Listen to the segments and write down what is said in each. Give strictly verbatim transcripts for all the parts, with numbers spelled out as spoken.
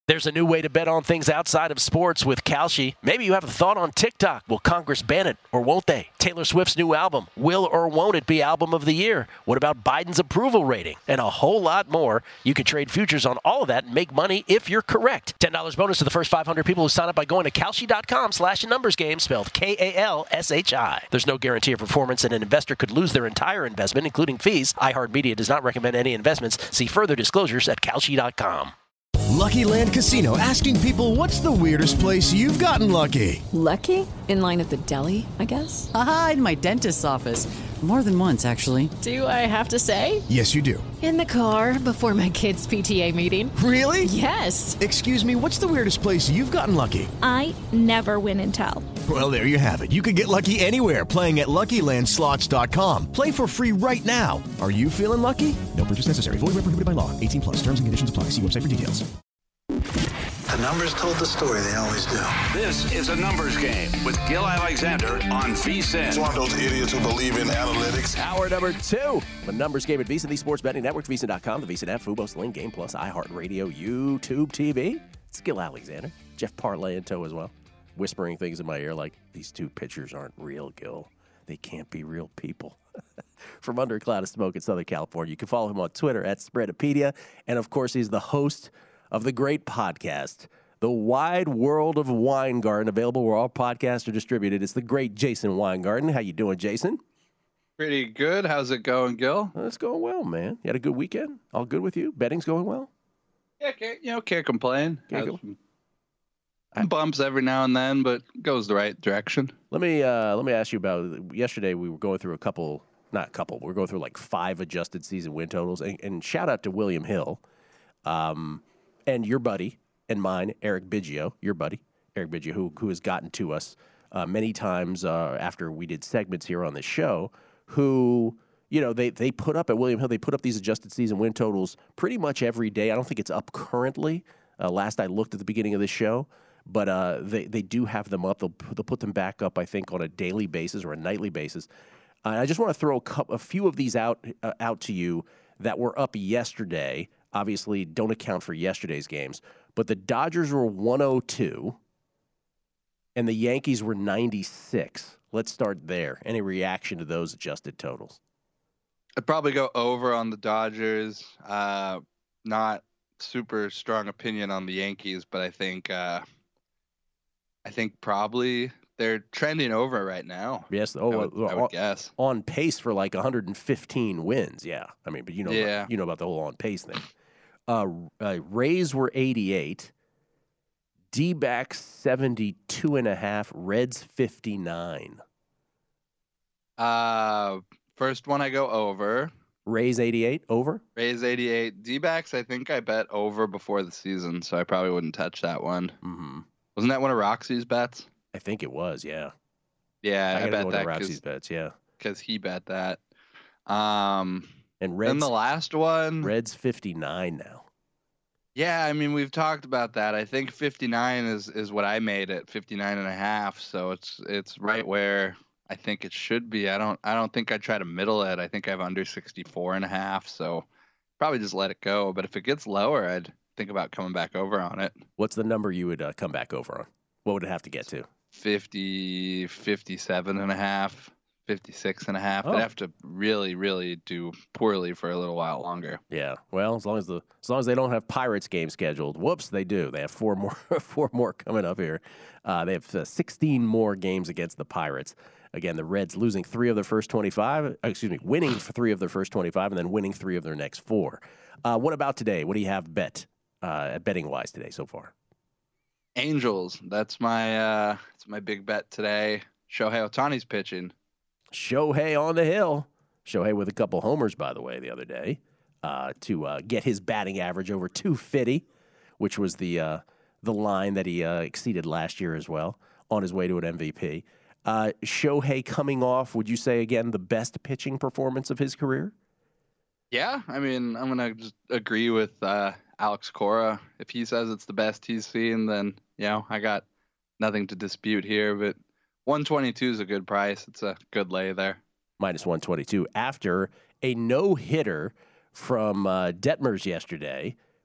There's a new way to bet on things outside of sports with Kalshi. Maybe you have a thought on TikTok. Will Congress ban it or won't they? Taylor Swift's new album. Will or won't it be album of the year? What about Biden's approval rating? And a whole lot more. You can trade futures on all of that and make money if you're correct. ten dollars bonus to the first five hundred people who sign up by going to Kalshi.com slash numbers game, spelled K A L S H I. There's no guarantee of performance, and an investor could lose their entire investment, including fees. iHeartMedia does not recommend any investments. See further disclosures at Kalshi dot com. Lucky Land Casino, asking people, what's the weirdest place you've gotten lucky? Lucky? In line at the deli, I guess? Aha, in my dentist's office. More than once, actually. Do I have to say? Yes, you do. In the car before my kids' P T A meeting. Really? Yes. Excuse me, what's the weirdest place you've gotten lucky? I never win and tell. Well, there you have it. You can get lucky anywhere, playing at Lucky Land Slots dot com. Play for free right now. Are you feeling lucky? No purchase necessary. Void where prohibited by law. eighteen plus. Terms and conditions apply. See website for details. The numbers told the story. They always do. This is a numbers game with Gil Alexander on VSiN. It's one of those idiots who believe in analytics. Hour number two. The numbers game at VSiN, the Sports Betting Network, VSiN dot com, the VSiN app, Fubo, Sling, Game Plus, iHeartRadio, YouTube T V. It's Gil Alexander. Jeff Parlay in tow as well. Whispering things in my ear like, these two pitchers aren't real, Gil. They can't be real people. From under a cloud of smoke in Southern California. You can follow him on Twitter at Spreadopedia. And, of course, he's the host of the great podcast, The Wide World of Weingarten, available where all podcasts are distributed. It's the great Jason Weingarten. How you doing, Jason? Pretty good. How's it going, Gil? Well, it's going well, man. You had a good weekend? All good with you? Betting's going well? Yeah, can't, you know, can't complain. Can't Has go- some- some bumps every now and then, but goes the right direction. Let me uh, let me ask you about yesterday. We were going through a couple, not a couple. We were going through like five adjusted season win totals, and, and shout out to William Hill, um, and your buddy and mine, Eric Biggio, your buddy Eric Biggio, who who has gotten to us uh, many times uh, after we did segments here on the show. Who you know they they put up at William Hill. They put up these adjusted season win totals pretty much every day. I don't think it's up currently. Uh, last I looked at the beginning of the show. But uh, they, they do have them up. They'll, they'll put them back up, I think, on a daily basis or a nightly basis. Uh, I just want to throw a, couple, a few of these out uh, out to you that were up yesterday. Obviously, don't account for yesterday's games. But the Dodgers were one oh two, and the Yankees were ninety-six. Let's start there. Any reaction to those adjusted totals? I'd probably go over on the Dodgers. Uh, not super strong opinion on the Yankees, but I think uh, – I think probably they're trending over right now. Yes. Oh, I would, uh, I would on, guess. On pace for like one hundred fifteen wins. Yeah. I mean, but you know, Yeah. about, you know about the whole on pace thing. Uh, uh, Rays were eighty-eight. D-backs seventy-two and a half. Reds fifty-nine. Uh, first one I go over. Rays eighty-eight over. Rays eighty-eight. D-backs I think I bet over before the season, so I probably wouldn't touch that one. Mm-hmm. Wasn't that one of Roxy's bets? I think it was. Yeah. Yeah, I, I, bet one that of Roxy's bets. Yeah. because he bet that. Um, And Reds. then the last one. Reds fifty-nine now. Yeah, I mean, we've talked about that. I think fifty-nine is, is what I made at fifty-nine and a half. So it's it's right where I think it should be. I don't I don't think I try to middle it. I think I have under sixty-four and a half. So probably just let it go. But if it gets lower, I'd think about coming back over on it. What's the number you would uh, come back over on? What would it have to get to? fifty, fifty-seven and a half, fifty-six and a half. Oh. I'd have to really, really do poorly for a little while longer. Yeah. Well, as long as the as long as they don't have Pirates game scheduled. Whoops, they do. They have four more four more coming up here. Uh, they have uh, sixteen more games against the Pirates. Again, the Reds losing three of their first twenty-five. Excuse me, winning for three of their first twenty-five, and then winning three of their next four. Uh, what about today? What do you have bet uh, betting wise today so far? Angels. That's my uh, that's my big bet today. Shohei Ohtani's pitching. Shohei on the hill. Shohei with a couple homers, by the way, the other day uh, to uh, get his batting average over two fifty, which was the uh, the line that he uh, exceeded last year as well on his way to an M V P. Uh, Shohei coming off, would you say, again, the best pitching performance of his career? Yeah, I mean, I'm gonna just agree with uh, Alex Cora. If he says it's the best he's seen, then you know I got nothing to dispute here. But one twenty-two is a good price. It's a good lay there. Minus one twenty-two after a no hitter from uh, Detmers yesterday,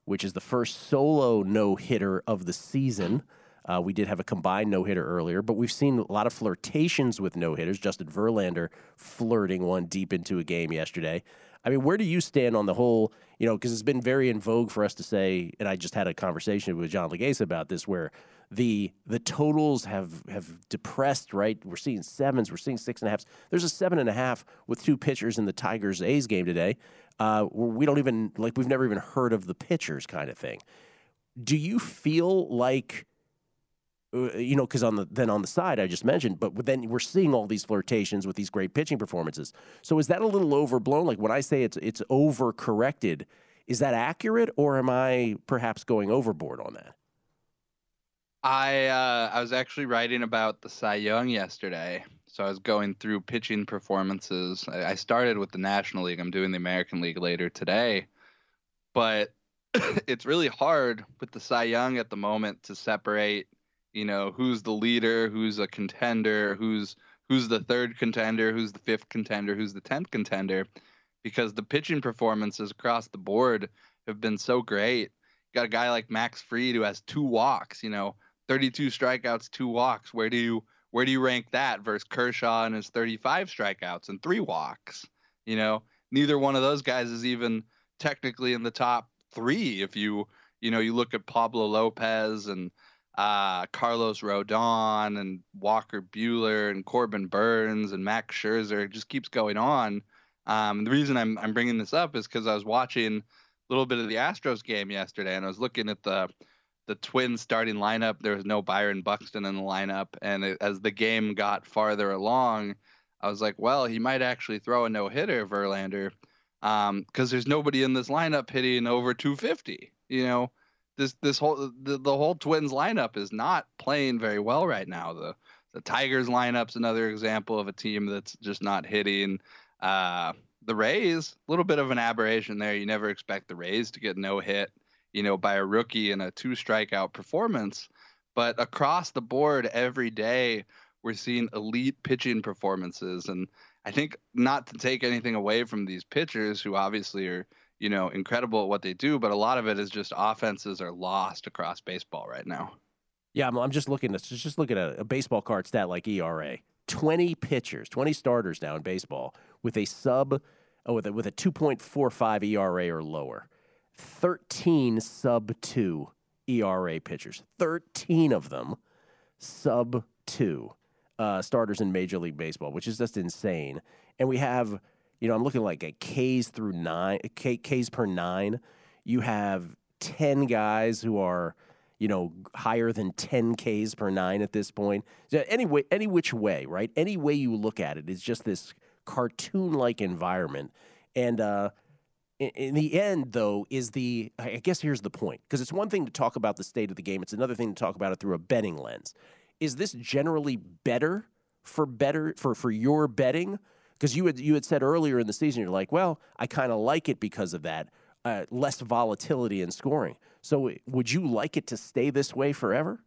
which is the first solo no-hitter of the season. Uh, we did have a combined no-hitter earlier, but we've seen a lot of flirtations with no-hitters. Justin Verlander flirting one deep into a game yesterday. I mean, where do you stand on the whole, you know, because it's been very in vogue for us to say, and I just had a conversation with John Legase about this, where the the totals have, have depressed, right? We're seeing sevens, we're seeing six and a halves. There's a seven and a half with two pitchers in the Tigers-A's game today. Uh, we don't even, like, we've never even heard of the pitchers kind of thing. Do you feel like, you know, because on the then on the side I just mentioned, but then we're seeing all these flirtations with these great pitching performances. So is that a little overblown? Like when I say it's it's overcorrected, is that accurate, or am I perhaps going overboard on that? I uh, I was actually writing about the Cy Young yesterday, so I was going through pitching performances. I, I started with the National League. I'm doing the American League later today, but it's really hard with the Cy Young at the moment to separate, you know, who's the leader, who's a contender, who's who's the third contender, who's the fifth contender, who's the tenth contender, because the pitching performances across the board have been so great. You got a guy like Max Fried who has two walks, you know, thirty-two strikeouts, two walks. Where do you where do you rank that versus Kershaw and his thirty-five strikeouts and three walks? You know, neither one of those guys is even technically in the top three. If you you know you look at Pablo Lopez and Uh, Carlos Rodon and Walker Buehler and Corbin Burns and Max Scherzer. It just keeps going on. Um, the reason I'm I'm bringing this up is because I was watching a little bit of the Astros game yesterday, and I was looking at the the Twins starting lineup. There was no Byron Buxton in the lineup, and it, as the game got farther along, I was like, well, he might actually throw a no-hitter, Verlander, because um, there's nobody in this lineup hitting over two fifty. You know. This this whole the, the whole Twins lineup is not playing very well right now. The the Tigers lineup's another example of a team that's just not hitting. Uh, the Rays, a little bit of an aberration there. You never expect the Rays to get no hit, you know, by a rookie in a two strikeout performance. But across the board, every day we're seeing elite pitching performances, and I think not to take anything away from these pitchers who obviously are, you know, incredible at what they do, but a lot of it is just offenses are lost across baseball right now. Yeah, I'm, I'm just looking at just look at a, a baseball card stat like E R A. twenty pitchers, twenty starters now in baseball with a sub, oh, with a, with a two point four five E R A or lower. thirteen sub two E R A pitchers. thirteen of them sub two uh, starters in Major League Baseball, which is just insane. And we have, you know, I'm looking like a Ks through nine, K, Ks per nine. You have ten guys who are, you know, higher than ten Ks per nine at this point. So anyway, any which way, right? Any way you look at it, it's just this cartoon-like environment. And uh, in, in the end, though, is the, I guess here's the point, because it's one thing to talk about the state of the game. It's another thing to talk about it through a betting lens. Is this generally better for better for, for your betting? Because you had you had said earlier in the season, you're like, well, I kind of like it because of that, uh, less volatility in scoring. So would you like it to stay this way forever?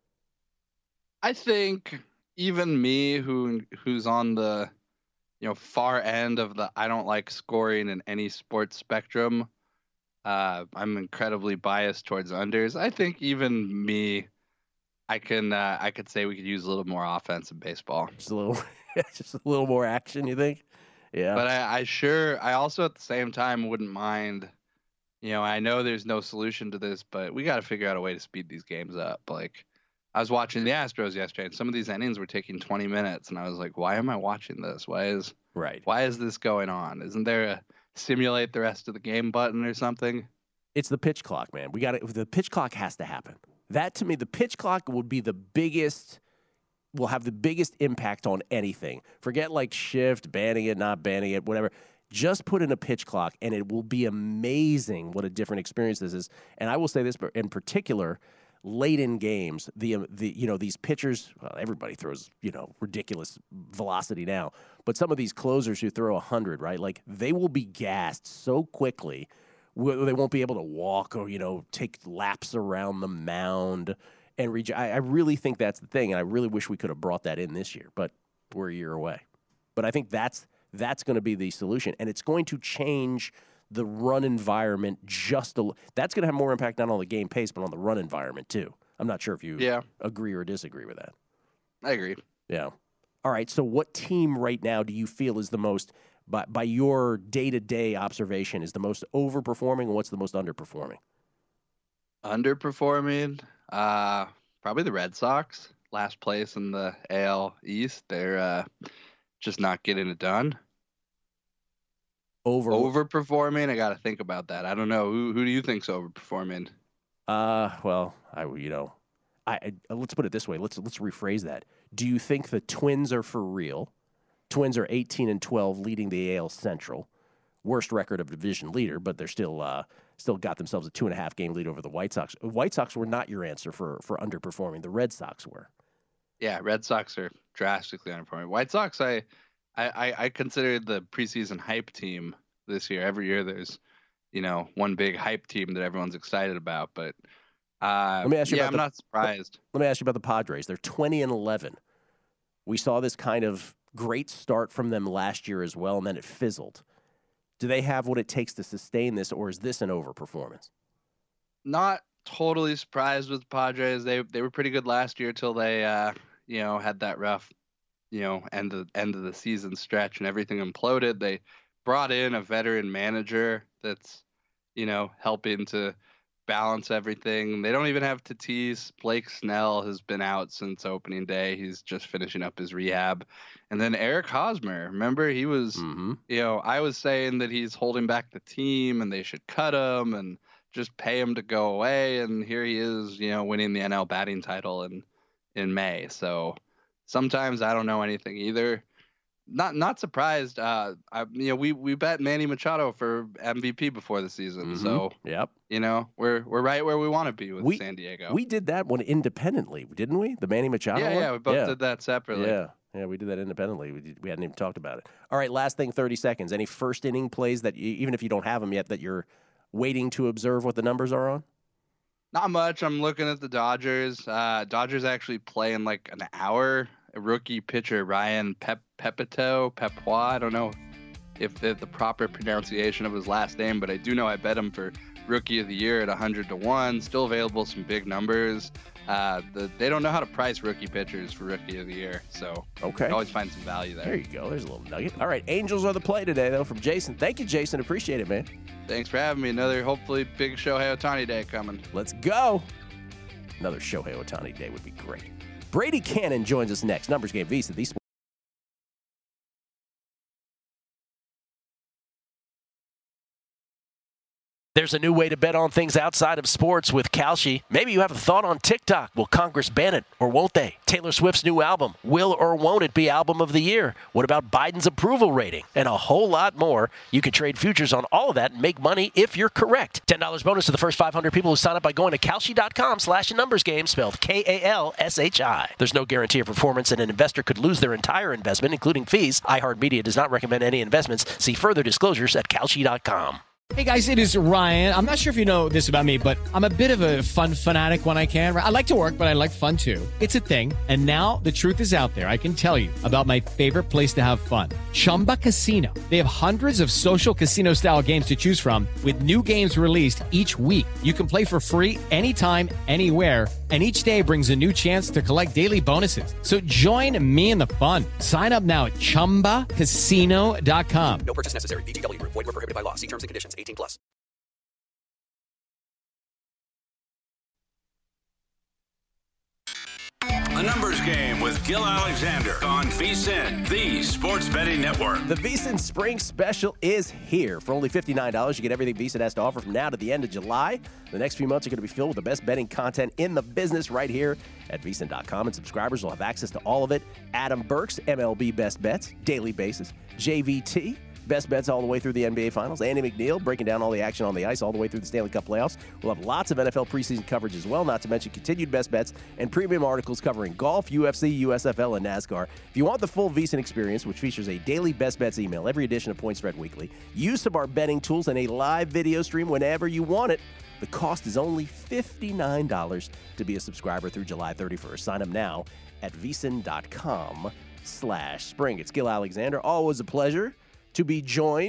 I think even me, who who's on the, you know, far end of the I don't like scoring in any sports spectrum, uh, I'm incredibly biased towards unders. I think even me, I can uh, I could say we could use a little more offense in baseball. Just a little. Just a little more action, you think? Yeah. But I, I sure, I also at the same time wouldn't mind, you know, I know there's no solution to this, but we got to figure out a way to speed these games up. Like, I was watching the Astros yesterday, and some of these innings were taking twenty minutes, and I was like, why am I watching this? Why is right? Why is this going on? Isn't there a simulate the rest of the game button or something? It's the pitch clock, man. We got it. The pitch clock has to happen. That, to me, the pitch clock would be the biggest. Will have the biggest impact on anything. Forget like shift, banning it, not banning it, whatever. Just put in a pitch clock, and it will be amazing what a different experience this is. And I will say this in particular, late in games, the the you know these pitchers, well, everybody throws you know ridiculous velocity now, but some of these closers who throw a hundred, right? Like they will be gassed so quickly, they won't be able to walk or you know take laps around the mound. And re- I, I really think that's the thing, and I really wish we could have brought that in this year, but we're a year away. But I think that's that's going to be the solution, and it's going to change the run environment just a, that's going to have more impact not on the game pace, but on the run environment too. I'm not sure if you yeah. agree or disagree with that. I agree. Yeah. All right. So what team right now do you feel is the most, by, by your day-to-day observation, is the most overperforming, and what's the most underperforming? Underperforming? Uh, probably the Red Sox. Last place in the A L East. They're uh, just not getting it done. Over Overperforming? I got to think about that. I don't know. Who who do you think's overperforming? Uh, well, I you know, I, I let's put it this way. Let's let's rephrase that. Do you think the Twins are for real? Twins are eighteen and twelve, leading the A L Central, worst record of division leader, but they're still uh still got themselves a two and a half game lead over the White Sox. White Sox were not your answer for for underperforming. The Red Sox were. Yeah, Red Sox are drastically underperforming. White Sox, I I I consider the preseason hype team this year. Every year there's, you know, one big hype team that everyone's excited about, but uh, let me ask you yeah, about I'm the, not surprised. Let me ask you about the Padres. They're twenty and eleven. We saw this kind of great start from them last year as well, and then it fizzled. Do they have what it takes to sustain this, or is this an overperformance? Not totally surprised with the Padres. They they were pretty good last year till they uh, you know, had that rough, you know, end of end of the season stretch and everything imploded. They brought in a veteran manager that's, you know, helping to balance everything. They don't even have Tatis. Blake Snell has been out since opening day. He's just finishing up his rehab. And then Eric Hosmer, remember, he was, mm-hmm. you know, I was saying that he's holding back the team and they should cut him and just pay him to go away. And here he is, you know, winning the N L batting title in, in May. So sometimes I don't know anything either. Not not surprised. Uh, I, you know, we, we bet Manny Machado for M V P before the season. Mm-hmm. So, yep. you know, we're we're right where we want to be with we, San Diego. We did that one independently, didn't we? The Manny Machado yeah, one? Yeah, we both yeah. did that separately. Yeah, yeah, we did that independently. We, did, we hadn't even talked about it. All right, last thing, thirty seconds. Any first inning plays that, you, even if you don't have them yet, that you're waiting to observe what the numbers are on? Not much. I'm looking at the Dodgers. Uh, Dodgers actually play in like an hour. A rookie pitcher, Ryan Pep Pepito, Pepois. I don't know if the, the proper pronunciation of his last name, but I do know I bet him for Rookie of the Year at one hundred to one. Still available, some big numbers. Uh, the, they don't know how to price rookie pitchers for Rookie of the Year, so okay. you always find some value there. There you go. There's a little nugget. All right, Angels are the play today, though, from Jason. Thank you, Jason. Appreciate it, man. Thanks for having me. Another, hopefully, big Shohei Ohtani day coming. Let's go. Another Shohei Ohtani day would be great. Brady Cannon joins us next. Numbers Game Visa. These There's a new way to bet on things outside of sports with Kalshi. Maybe you have a thought on TikTok. Will Congress ban it, or won't they? Taylor Swift's new album. Will or won't it be Album of the Year? What about Biden's approval rating? And a whole lot more. You can trade futures on all of that and make money if you're correct. ten dollars bonus to the first five hundred people who sign up by going to Kalshi.com slash numbers game, spelled K A L S H I. There's no guarantee of performance, and an investor could lose their entire investment, including fees. iHeartMedia does not recommend any investments. See further disclosures at Kalshi dot com. Hey guys, it is Ryan. I'm not sure if you know this about me, but I'm a bit of a fun fanatic when I can. I like to work, but I like fun too. It's a thing. And now the truth is out there. I can tell you about my favorite place to have fun. Chumba Casino. They have hundreds of social casino style games to choose from with new games released each week. You can play for free anytime, anywhere. And each day brings a new chance to collect daily bonuses. So join me in the fun. Sign up now at Chumba Casino dot com. No purchase necessary. V G W. Void where prohibited by law. See terms and conditions. eighteen plus. A Numbers Game with Gil Alexander on VSiN, the Sports Betting Network. The VSiN Spring Special is here. For only fifty-nine dollars, you get everything VSiN has to offer from now to the end of July. The next few months are going to be filled with the best betting content in the business right here at V S I N dot com, and subscribers will have access to all of it. Adam Burke's M L B Best Bets, daily basis. J V T, Best Bets all the way through the N B A Finals. Andy McNeil breaking down all the action on the ice all the way through the Stanley Cup playoffs. We'll have lots of N F L preseason coverage as well, not to mention continued Best Bets and premium articles covering golf, U F C, U S F L, and NASCAR. If you want the full VSiN experience, which features a daily Best Bets email, every edition of Point Spread Weekly, use of our betting tools, and a live video stream whenever you want it, the cost is only fifty-nine dollars to be a subscriber through July thirty-first. Sign up now at V S I N dot com slash spring. It's Gil Alexander. Always a pleasure to be joined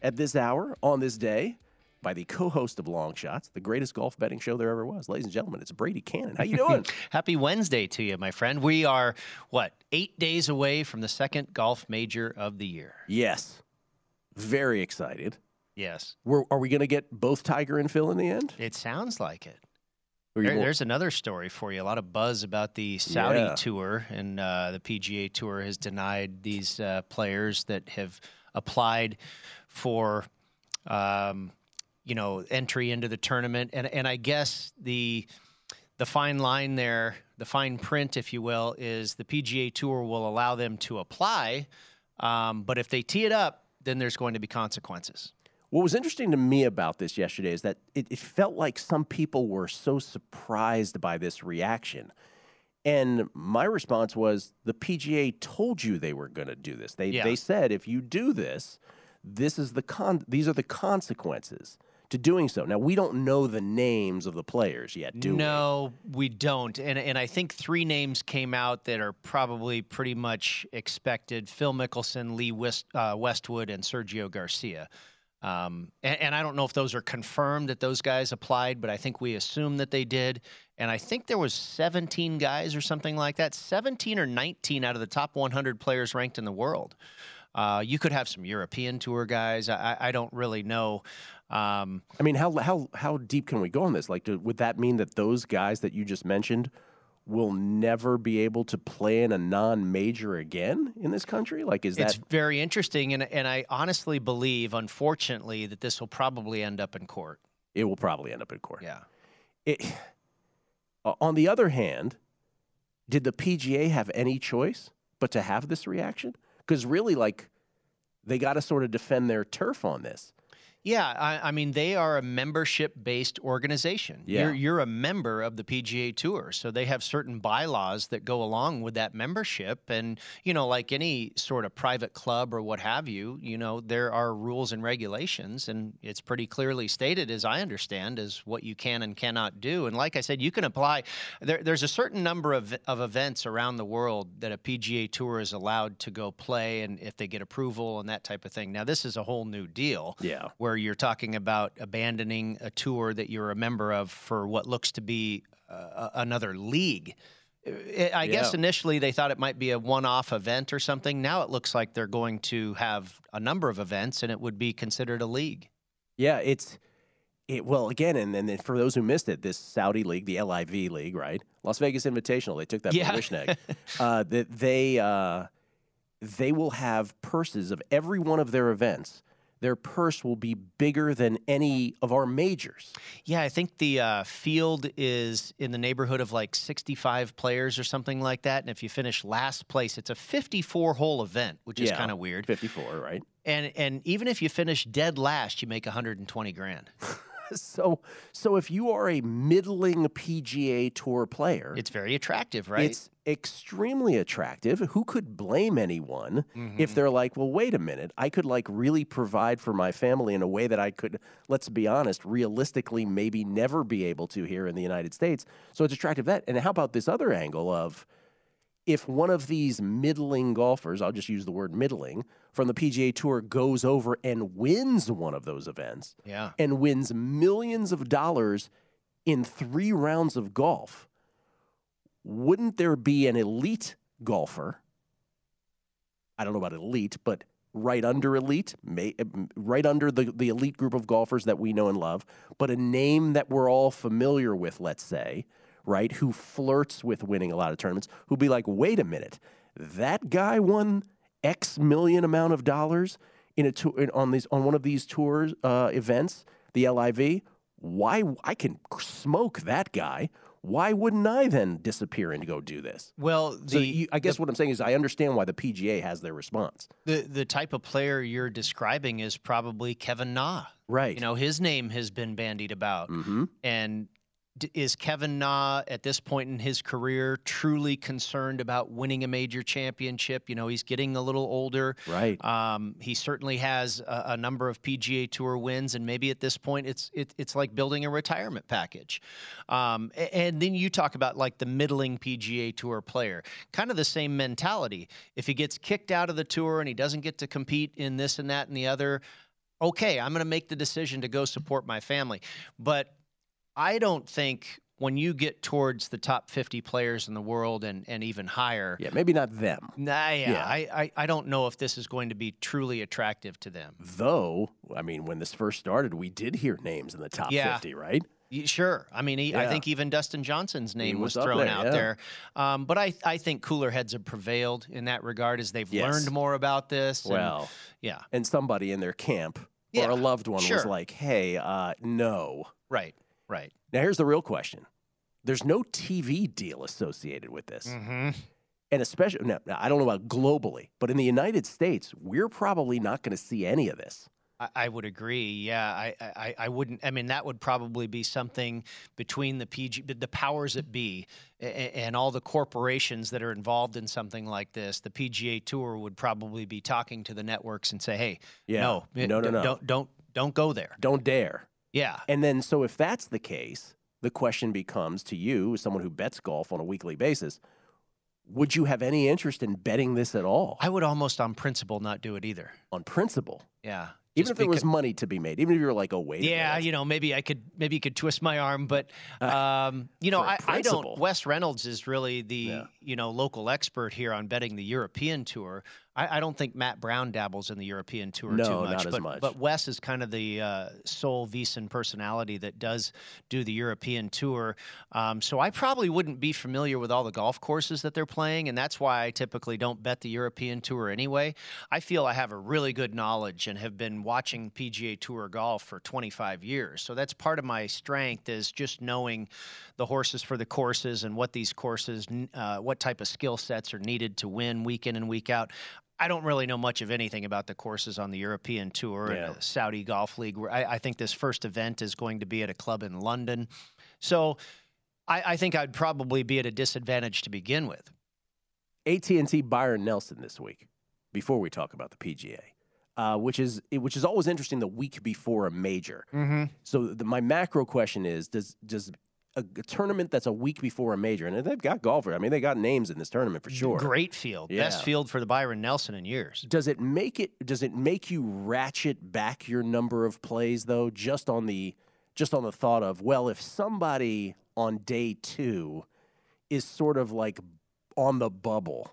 at this hour, on this day, by the co-host of Long Shots, the greatest golf betting show there ever was. Ladies and gentlemen, it's Brady Cannon. How you doing? Happy Wednesday to you, my friend. We are, what, eight days away from the second golf major of the year. Yes. Very excited. Yes. We're, are we going to get both Tiger and Phil in the end? It sounds like it. There, there's another story for you. A lot of buzz about the Saudi yeah. tour, and uh, the P G A Tour has denied these uh, players that have applied for, um, you know, entry into the tournament. And and I guess the the fine line there, the fine print, if you will, is the P G A Tour will allow them to apply, um, but if they tee it up, then there's going to be consequences. What was interesting to me about this yesterday is that it, it felt like some people were so surprised by this reaction. And my response was, the P G A told you they were going to do this. They yeah. they said, if you do this, this is the con- these are the consequences to doing so. Now, we don't know the names of the players yet, do we? No, we don't. And and I think three names came out that are probably pretty much expected: Phil Mickelson, Lee West, uh, Westwood, and Sergio Garcia. Um, and, and I don't know if those are confirmed that those guys applied, but I think we assume that they did. And I think there was seventeen guys or something like that, seventeen or nineteen out of the top one hundred players ranked in the world. Uh, you could have some European Tour guys. I, I don't really know. Um, I mean, how how how deep can we go on this? Like, do, would that mean that those guys that you just mentioned will never be able to play in a non-major again in this country? Like, is that... It's very interesting, and and I honestly believe, unfortunately, that this will probably end up in court. It will probably end up in court. Yeah. It, on the other hand, did the P G A have any choice but to have this reaction? Because really, like, they got to sort of defend their turf on this. Yeah, I, I mean, they are a membership-based organization. Yeah. You're, you're a member of the P G A Tour, so they have certain bylaws that go along with that membership. And, you know, like any sort of private club or what have you, you know, there are rules and regulations, and it's pretty clearly stated, as I understand, as what you can and cannot do. And like I said, you can apply. There, there's a certain number of, of events around the world that a P G A Tour is allowed to go play, and if they get approval and that type of thing. Now, this is a whole new deal. Yeah. Where you're talking about abandoning a tour that you're a member of for what looks to be uh, another league. I guess yeah. initially they thought it might be a one-off event or something. Now it looks like they're going to have a number of events, and it would be considered a league. Yeah, it's it. Well, again, and then for those who missed it, this Saudi league, the L I V league, right? Las Vegas Invitational. They took that Yeah. from Wishneck. uh, that they uh, they will have purses of every one of their events. Their purse will be bigger than any of our majors. Yeah, I think the uh, field is in the neighborhood of like sixty-five players or something like that. And if you finish last place, it's a fifty-four hole event, which is Yeah, kind of weird. fifty-four, right? And and even if you finish dead last, you make one hundred twenty grand. So, so if you are a middling P G A Tour player, It's very attractive, right? it's extremely attractive. Who could blame anyone Mhm. if they're like, well, wait a minute, I could like really provide for my family in a way that I could, let's be honest, realistically maybe never be able to here in the United States. So it's attractive that. And how about this other angle of if one of these middling golfers, I'll just use the word middling, from the P G A Tour goes over and wins one of those events Yeah. and wins millions of dollars in three rounds of golf, wouldn't there be an elite golfer? I don't know about elite, but right under elite, may, right under the, the elite group of golfers that we know and love, but a name that we're all familiar with, let's say, right, who flirts with winning a lot of tournaments, who'd be like, wait a minute, that guy won X million amount of dollars in a tour, on these on one of these tours uh, events, the L I V. Why I can smoke that guy? Why wouldn't I then disappear and go do this? Well, the, so you, I guess the, what I'm saying is I understand why the P G A has their response. The the type of player you're describing is probably Kevin Na. Right. You know, his name has been bandied about. Mm-hmm. And d- is Kevin Na at this point in his career truly concerned about winning a major championship? You know, he's getting a little older. Right. Um, he certainly has a, a number of P G A Tour wins, and maybe at this point it's it, it's like building a retirement package. Um, and, and then you talk about like the middling P G A Tour player, kind of the same mentality. If he gets kicked out of the tour and he doesn't get to compete in this and that and the other, okay, I'm going to make the decision to go support my family. But I don't think when you get towards the top fifty players in the world and, and even higher. Yeah, maybe not them. Nah, yeah, Yeah. I, I, I don't know if this is going to be truly attractive to them. Though, I mean, when this first started, we did hear names in the top Yeah. fifty, right? Y- Sure. I mean, he, I Yeah. think even Dustin Johnson's name was was, up thrown there, out yeah. there. Um, but I, I think cooler heads have prevailed in that regard as they've Yes. learned more about this. and- Well, yeah. and somebody in their camp Yeah, or a loved one was sure. like, hey, uh, no. Right, right. Now, here's the real question. There's no T V deal associated with this. Mm-hmm. And especially, now, I don't know about globally, but in the United States, we're probably not going to see any of this. I, I would agree. Yeah, I, I, I wouldn't. I mean, that would probably be something between the P G, the powers that be, and, and all the corporations that are involved in something like this. The P G A Tour would probably be talking to the networks and say, "Hey, Yeah. no, No, no, d- no. don't, don't, don't go there." Don't dare. Yeah. And then, so if that's the case, the question becomes to you, as someone who bets golf on a weekly basis, would you have any interest in betting this at all? I would almost, on principle, not do it either. On principle? Yeah. Even Just if there was because- money to be made, even if you were like, oh, wait a Yeah, minute. you know, maybe I could, maybe you could twist my arm, but um, you know, for I, I principle. don't. Wes Reynolds is really the Yeah. you know local expert here on betting the European Tour. I, I don't think Matt Brown dabbles in the European Tour No, too much, not as but much. but Wes is kind of the uh, sole VEASAN personality that does do the European Tour. Um, so I probably wouldn't be familiar with all the golf courses that they're playing, and that's why I typically don't bet the European Tour anyway. I feel I have a really good knowledge and have been watching P G A Tour golf for twenty-five years. So that's part of my strength is just knowing the horses for the courses and what these courses, uh, what type of skill sets are needed to win week in and week out. I don't really know much of anything about the courses on the European Tour Yeah. and the Saudi Golf League. Where I, I think this first event is going to be at a club in London. So I, I think I'd probably be at a disadvantage to begin with. A T and T Byron Nelson this week, before we talk about the P G A, uh, which is which is always interesting the week before a major. Mm-hmm. So the, my macro question is, does does a, a tournament that's a week before a major, and they've got golfers, I mean, they got names in this tournament for sure. Great field. Yeah. Best field for the Byron Nelson in years. Does it make it does it make you ratchet back your number of plays though, just on the just on the thought of, well, if somebody on day two is sort of like on the bubble,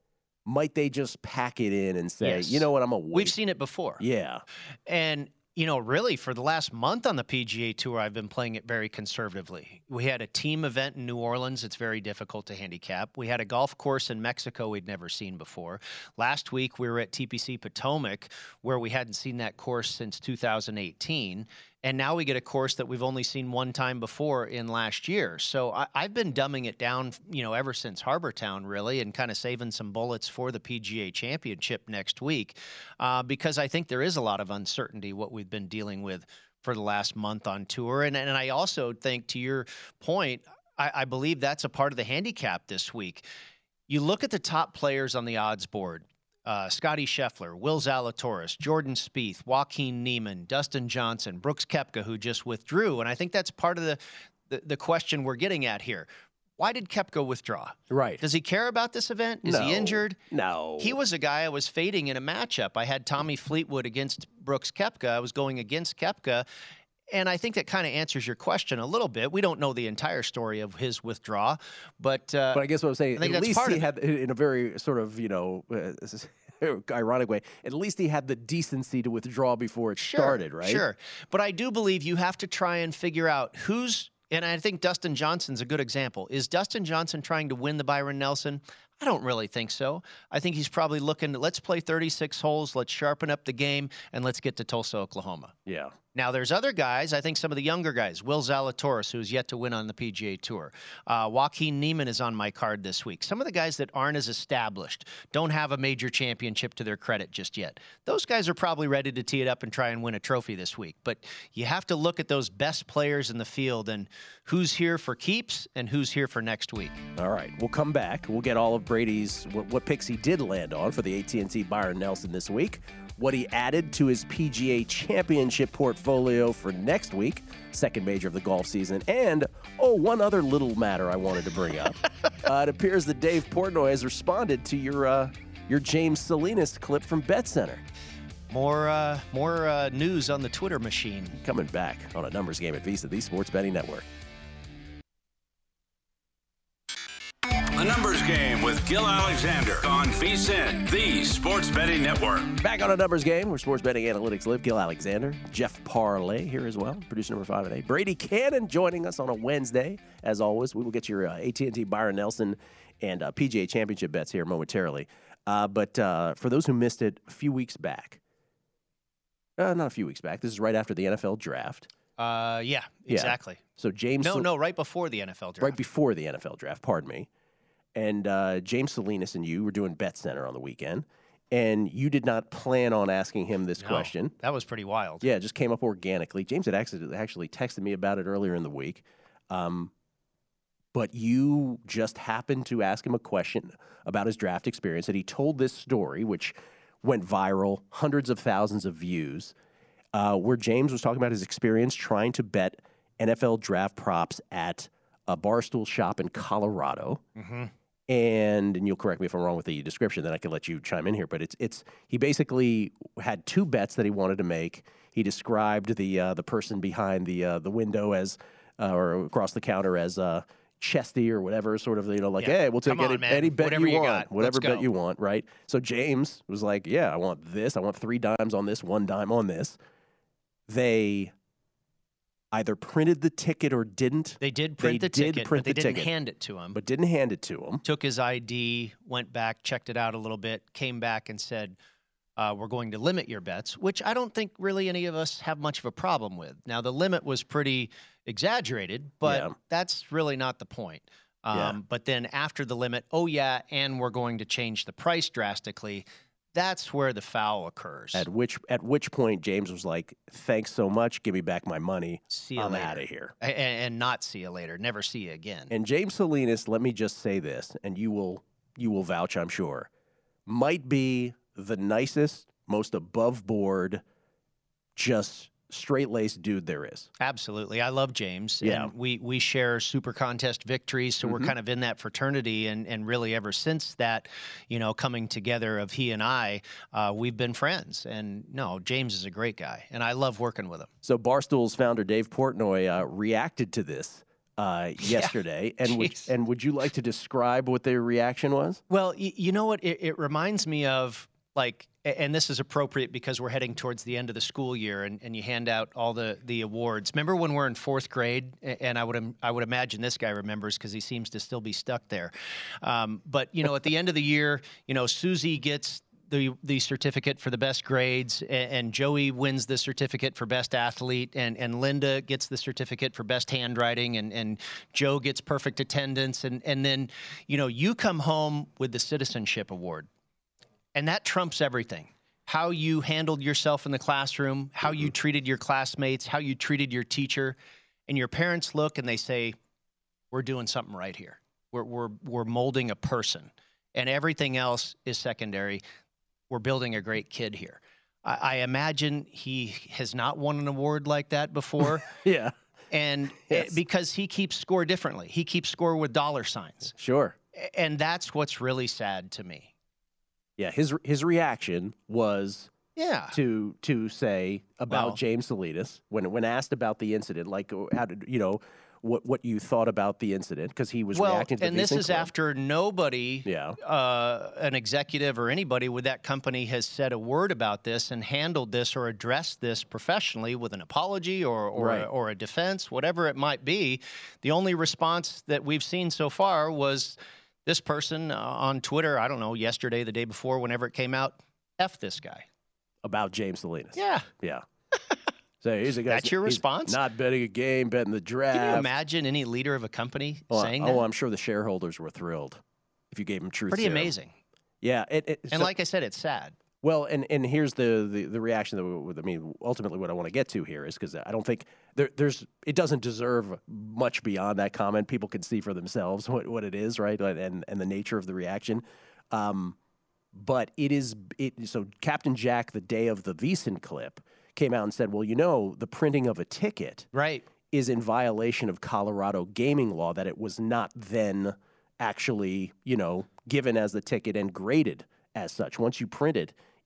might they just pack it in and say, Yes. you know what, I'm a wait. We've seen it before. Yeah. And, you know, really for the last month on the P G A Tour, I've been playing it very conservatively. We had a team event in New Orleans. It's very difficult to handicap. We had a golf course in Mexico we'd never seen before. Last week, we were at T P C Potomac, where we hadn't seen that course since two thousand eighteen. And now we get a course that we've only seen one time before in last year. So I, I've been dumbing it down, you know, ever since Harbor Town, really, and kind of saving some bullets for the P G A Championship next week, uh, because I think there is a lot of uncertainty what we've been dealing with for the last month on tour. And, and I also think, to your point, I, I believe that's a part of the handicap this week. You look at the top players on the odds board. Uh, Scotty Scheffler, Will Zalatoris, Jordan Spieth, Joaquin Niemann, Dustin Johnson, Brooks Koepka, who just withdrew. And I think that's part of the, the, the question we're getting at here. Why did Koepka withdraw? Right. Does he care about this event? Is No. he injured? No. He was a guy I was fading in a matchup. I had Tommy Fleetwood against Brooks Koepka. I was going against Koepka. And I think that kind of answers your question a little bit. We don't know the entire story of his withdrawal, but uh, But I guess what I'm saying, I think at that's least part he of it. had, in a very sort of, you know, uh, ironic way, at least he had the decency to withdraw before it Sure, started, right? Sure. But I do believe you have to try and figure out who's, and I think Dustin Johnson's a good example. Is Dustin Johnson trying to win the Byron Nelson? I don't really think so. I think he's probably looking, let's play thirty-six holes, let's sharpen up the game, and let's get to Tulsa, Oklahoma. Yeah. Now, there's other guys, I think some of the younger guys, Will Zalatoris, who's yet to win on the P G A Tour. Uh, Joaquin Niemann is on my card this week. Some of the guys that aren't as established, don't have a major championship to their credit just yet. Those guys are probably ready to tee it up and try and win a trophy this week. But you have to look at those best players in the field and who's here for keeps and who's here for next week. All right, we'll come back. We'll get all of Brady's, what, what picks he did land on for the A T and T Byron Nelson this week, what he added to his P G A Championship portfolio for next week, second major of the golf season, and, oh, one other little matter I wanted to bring up. uh, it appears that Dave Portnoy has responded to your uh, your James Salinas clip from BetCenter. more uh, more uh, news on the Twitter machine. Coming back on a numbers game at Visa, the Sports Betting Network. A numbers game with Gil Alexander on VSiN, the Sports Betting Network. Back on a numbers game where sports betting analytics live. Gil Alexander, Jeff Parlay here as well, producer number five and eight. Brady Cannon joining us on a Wednesday. As always, we will get your uh, A T and T Byron Nelson and uh, P G A Championship bets here momentarily. Uh, but uh, for those who missed it a few weeks back, uh, not a few weeks back, this is right after the N F L draft. Uh, yeah, exactly. Yeah. So James, no, no, right before the N F L draft. Right before the N F L draft. Pardon me. And uh, James Salinas and you were doing Bet Center on the weekend, and you did not plan on asking him this no, question. That was pretty wild. Yeah, it just came up organically. James had actually, actually texted me about it earlier in the week. Um, but you just happened to ask him a question about his draft experience, and he told this story, which went viral, hundreds of thousands of views, uh, where James was talking about his experience trying to bet N F L draft props at a Barstool shop in Colorado. Mm-hmm. And and you'll correct me if I'm wrong with the description, then I can let you chime in here. But it's it's he basically had two bets that he wanted to make. He described the uh, the person behind the uh, the window as uh, or across the counter as uh, Chesty or whatever, sort of, you know, like, yeah. hey, we'll take on, any, man. any bet whatever you, you want, got. whatever Let's bet go. you want, right? So James was like, yeah, I want this. I want three dimes on this, one dime on this. They either printed the ticket or didn't. They did print they the did ticket, print but they the didn't ticket, hand it to him. But didn't hand it to him. Took his I D, went back, checked it out a little bit, came back and said, uh, we're going to limit your bets, which I don't think really any of us have much of a problem with. Now, the limit was pretty exaggerated, but Yeah. that's really not the point. Um, Yeah. But then after the limit, oh, yeah, and we're going to change the price drastically. That's where the foul occurs. At which at which point James was like, "Thanks so much. Give me back my money. See you I'm later. out of here." And, and not see you later. Never see you again. And James Salinas, let me just say this, and you will you will vouch, I'm sure, might be the nicest, most above board, just straight-laced dude there is. Absolutely. I love James. Yeah. And we, we share super contest victories, so Mhm. we're kind of in that fraternity. And, and really ever since that, you know, coming together of he and I, uh, we've been friends. And no, James is a great guy, and I love working with him. So Barstool's founder, Dave Portnoy, uh, reacted to this uh, yesterday. and, would, jeez. and would you like to describe what their reaction was? Well, y- you know what? It, it reminds me of, like, a- and this is appropriate because we're heading towards the end of the school year, and, and you hand out all the, the awards. Remember when we're in fourth grade? A- And I would im- I would imagine this guy remembers because he seems to still be stuck there. Um, but you know, at the end of the year, you know, Susie gets the the certificate for the best grades, and, and Joey wins the certificate for best athlete, and, and Linda gets the certificate for best handwriting, and, and Joe gets perfect attendance, and and then you know you come home with the citizenship award. And that trumps everything. How you handled yourself in the classroom, how you treated your classmates, how you treated your teacher. And your parents look and they say, we're doing something right here. We're, we're, we're molding a person. And everything else is secondary. We're building a great kid here. I, I imagine he has not won an award like that before. Yeah. And Yes. because he keeps score differently. He keeps score with dollar signs. Sure. And that's what's really sad to me. Yeah, his his reaction was Yeah. to to say about Well- James Salinas when when asked about the incident, like how did you know what what you thought about the incident because he was well, reacting to the and this Vison is clip. after nobody, Yeah. uh, an executive or anybody with that company has said a word about this and handled this or addressed this professionally with an apology or or, Right. a, or a defense, whatever it might be. The only response that we've seen so far was this person uh, on Twitter, I don't know, yesterday, the day before, whenever it came out, F this guy. about James Salinas. Yeah. Yeah. So he's a guy. That's your he's response? Not betting a game, betting the draft. Can you imagine any leader of a company oh, saying oh, that? I'm sure the shareholders were thrilled if you gave them truth. Pretty serum. amazing. Yeah. It, it, And so- like I said, it's sad. Well, and, and here's the, the, the reaction that we, I mean, ultimately what I want to get to here is because I don't think there, there's it doesn't deserve much beyond that comment. People can see for themselves what, what it is, right, and and the nature of the reaction. Um, but it is it. So Captain Jack, the day of the Vison clip, came out and said, well, you know, the printing of a ticket right. is in violation of Colorado gaming law, that it was not then actually, you know, given as the ticket and graded as such. Once you print it,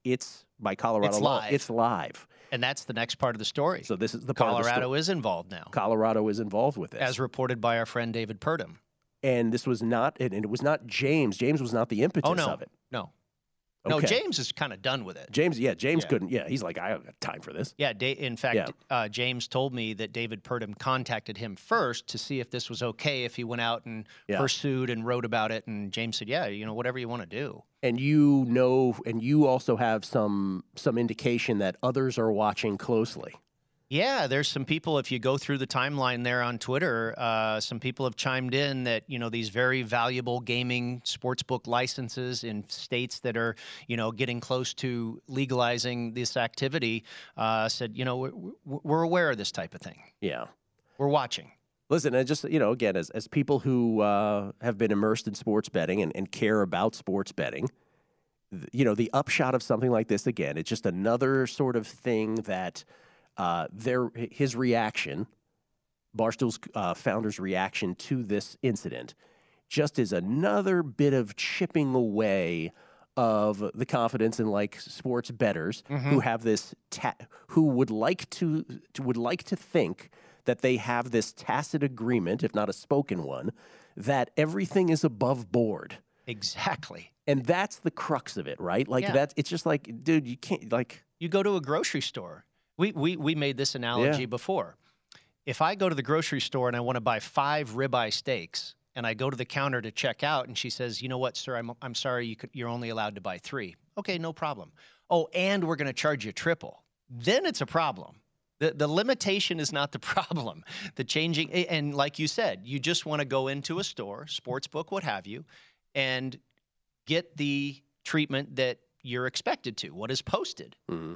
it's by Colorado It's law. live. It's live. And that's the next part of the story. So this is the part of the Colorado story. is involved now, Colorado is involved with this. as reported by our friend David Purdom. And this was not, and it was not James. James was not the impetus Oh, no. of it. No. No, Okay. James is kind of done with it. James, yeah, James Yeah. couldn't. Yeah, he's like, I don't got time for this. Yeah, da- in fact, Yeah. uh, James told me that David Purdom contacted him first to see if this was okay if he went out and Yeah. pursued and wrote about it. And James said, yeah, you know, whatever you want to do. And you know, and you also have some some indication that others are watching closely. Yeah, there's some people, if you go through the timeline there on Twitter, uh, some people have chimed in that, you know, these very valuable gaming sportsbook licenses in states that are, you know, getting close to legalizing this activity uh, said, you know, we're, we're aware of this type of thing. Yeah. We're watching. Listen, and just, you know, again, as, as people who uh, have been immersed in sports betting and, and care about sports betting, th- you know, the upshot of something like this, again, it's just another sort of thing that uh, their his reaction, Barstool's uh, founder's reaction to this incident, just is another bit of chipping away of the confidence in like sports bettors Mm-hmm. who have this ta- who would like to, to would like to think that they have this tacit agreement, if not a spoken one, that everything is above board. Exactly. And that's the crux of it, right? Like Yeah. that's it's just like, dude, you can't like You go to a grocery store. We we we made this analogy Yeah. before. If I go to the grocery store and I want to buy five ribeye steaks, and I go to the counter to check out, and she says, "You know what, sir? I'm I'm sorry, you could, you're only allowed to buy three." Okay, no problem. Oh, and we're going to charge you triple. Then it's a problem. The the limitation is not the problem. The changing, and like you said, you just want to go into a store, sports book, what have you, and get the treatment that you're expected to. What is posted? mm,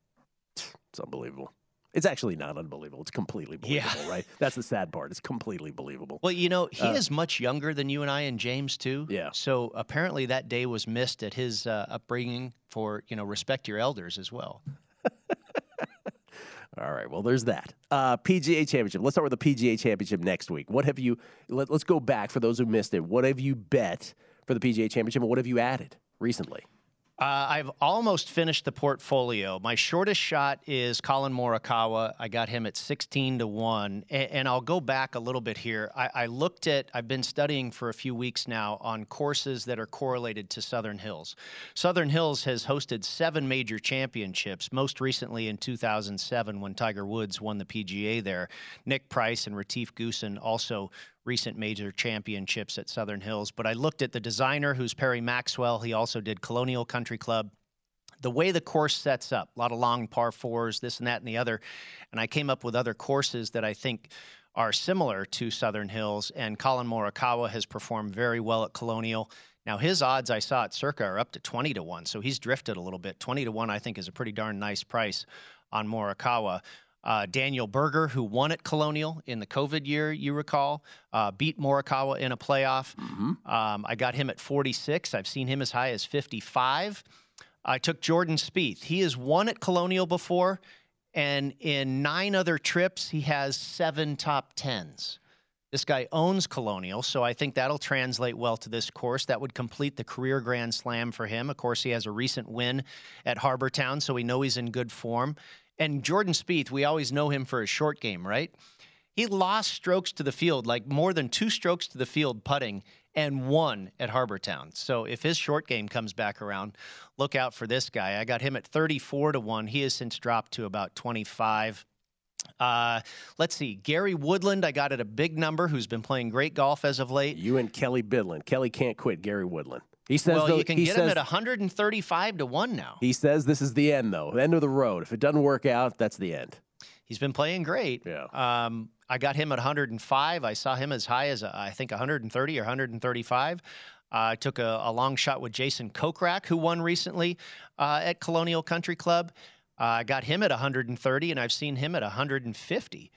it's unbelievable. It's actually not unbelievable. It's completely believable, Yeah. right? That's the sad part. It's completely believable. Well, you know, he Uh, is much younger than you and I and James, too. Yeah. So apparently that day was missed at his uh, upbringing for, you know, respect your elders as well. All right. Well, there's that. Uh, P G A Championship. Let's start with the P G A Championship next week. What have you, let, let's go back for those who missed it. What have you bet for the P G A Championship and what have you added recently? Uh, I've almost finished the portfolio. My shortest shot is Colin Morikawa. I got him at sixteen to one. And, and I'll go back a little bit here. I, I looked at, I've been studying for a few weeks now on courses that are correlated to Southern Hills. Southern Hills has hosted seven major championships, most recently in two thousand seven when Tiger Woods won the P G A there. Nick Price and Retief Goosen also recent major championships at Southern Hills. But I looked at the designer, who's Perry Maxwell. He also did Colonial Country Club. The way the course sets up, a lot of long par fours, this and that and the other. And I came up with other courses that I think are similar to Southern Hills. And Colin Morikawa has performed very well at Colonial. Now, his odds I saw at Circa are up to twenty to one. So he's drifted a little bit. twenty to one, I think, is a pretty darn nice price on Morikawa. Uh, Daniel Berger, who won at Colonial in the COVID year, you recall, uh, beat Morikawa in a playoff. Mm-hmm. Um, I got him at forty-six. I've seen him as high as fifty-five. I took Jordan Spieth. He has won at Colonial before, and in nine other trips, he has seven top tens. This guy owns Colonial, so I think that'll translate well to this course. That would complete the career Grand Slam for him. Of course, he has a recent win at Harbour Town, so we know he's in good form. And Jordan Spieth, we always know him for his short game, right? He lost strokes to the field, like more than two strokes to the field putting, and won at Harbour Town. So if his short game comes back around, look out for this guy. I got him at thirty-four to one. He has since dropped to about twenty-five. Uh, let's see. Gary Woodland, I got at a big number, who's been playing great golf as of late. You and Kelly Bidlin. Kelly can't quit Gary Woodland. He says, well, though, you can he get says, him at one hundred thirty-five to one now. He says this is the end, though, the end of the road. If it doesn't work out, that's the end. He's been playing great. Yeah. Um, I got him at one hundred five. I saw him as high as, uh, I think, one hundred thirty or one hundred thirty-five. Uh, I took a, a long shot with Jason Kokrak, who won recently uh, at Colonial Country Club. Uh, I got him at one hundred thirty, and I've seen him at one hundred fifty.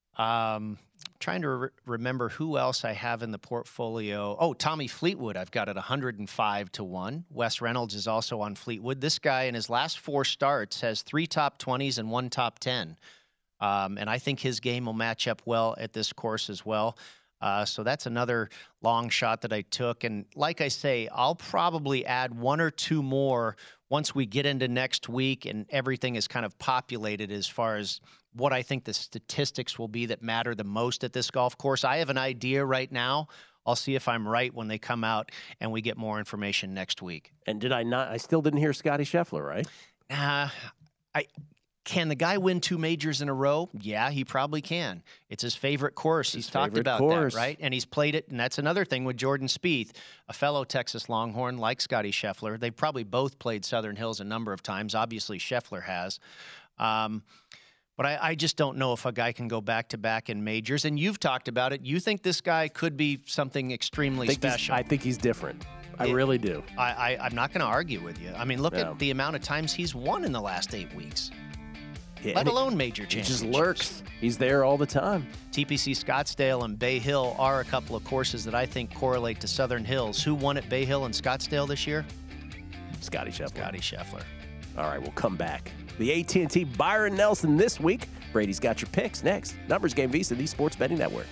Um, trying to re- remember who else I have in the portfolio. Oh, Tommy Fleetwood, I've got at one hundred five to one. Wes Reynolds is also on Fleetwood. This guy in his last four starts has three top twenties and one top ten. Um, and I think his game will match up well at this course as well. Uh, so that's another long shot that I took. And like I say, I'll probably add one or two more once we get into next week and everything is kind of populated as far as what I think the statistics will be that matter the most at this golf course. I have an idea right now. I'll see if I'm right when they come out and we get more information next week. And did I not? I still didn't hear Scotty Scheffler, right? Uh, I can the guy win two majors in a row? Yeah, he probably can. It's his favorite course. His he's talked about course. that, right? And he's played it. And that's another thing with Jordan Spieth, a fellow Texas Longhorn like Scotty Scheffler. They've probably both played Southern Hills a number of times. Obviously, Scheffler has. Um, But I, I just don't know if a guy can go back-to-back in majors. And you've talked about it. You think this guy could be something extremely I think special. I think he's different. I Yeah. really do. I, I, I'm not going to argue with you. I mean, look Yeah. at the amount of times he's won in the last eight weeks, Yeah, let and he- alone major He championships. just lurks. He's there all the time. T P C Scottsdale and Bay Hill are a couple of courses that I think correlate to Southern Hills. Who won at Bay Hill and Scottsdale this year? Scotty Scheffler. Scotty Scheffler. All right, we'll come back. The A T and T Byron Nelson this week. Brady's got your picks next. Numbers Game Visa, the Sports Betting Network.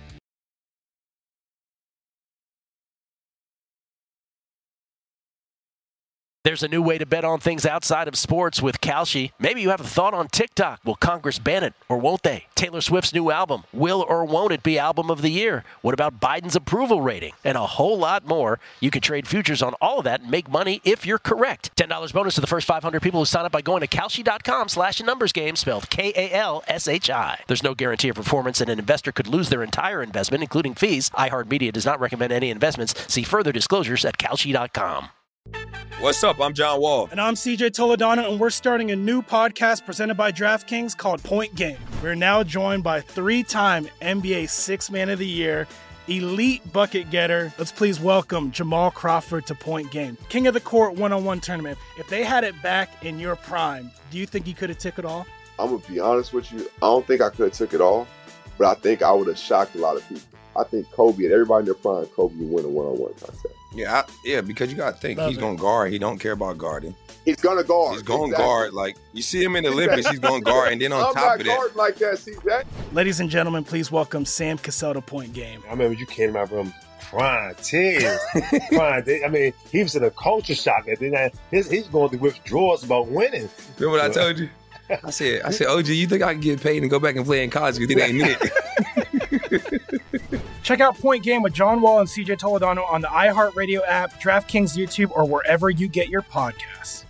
There's a new way to bet on things outside of sports with Kalshi. Maybe you have a thought on TikTok. Will Congress ban it or won't they? Taylor Swift's new album. Will or won't it be Album of the Year? What about Biden's approval rating? And a whole lot more. You can trade futures on all of that and make money if you're correct. ten dollars bonus to the first five hundred people who sign up by going to Kalshi.com slash numbers game, spelled K A L S H I. There's no guarantee of performance, and an investor could lose their entire investment, including fees. iHeartMedia does not recommend any investments. See further disclosures at Kalshi dot com. What's up? I'm John Wall. And I'm C J Toledano, and we're starting a new podcast presented by DraftKings called Point Game. We're now joined by three-time N B A Sixth Man of the Year, elite bucket getter. Let's please welcome Jamal Crawford to Point Game. King of the Court one-on-one tournament. If they had it back in your prime, do you think you could have took it all? I'm going to be honest with you. I don't think I could have took it all, but I think I would have shocked a lot of people. I think Kobe and everybody in their prime, Kobe would win a one-on-one contest. Yeah, I, yeah, because you got to think, Love he's it. going to guard. He don't care about guarding. He's going to guard. He's going to Exactly. guard. Like, you see him in the Olympics, he's going to guard. And then on I'm top not of that, guarding like that, C J. Ladies and gentlemen, please welcome Sam Cassell to Point Game. I remember you came out from prime ten. prime. I mean, he was in a culture shock. And then I, his, he's going through withdrawals about winning. remember what I told you? I said, I said, O G, you think I can get paid and go back and play in college because it ain't it? Check out Point Game with John Wall and C J Toledano on the iHeartRadio app, DraftKings YouTube, or wherever you get your podcasts.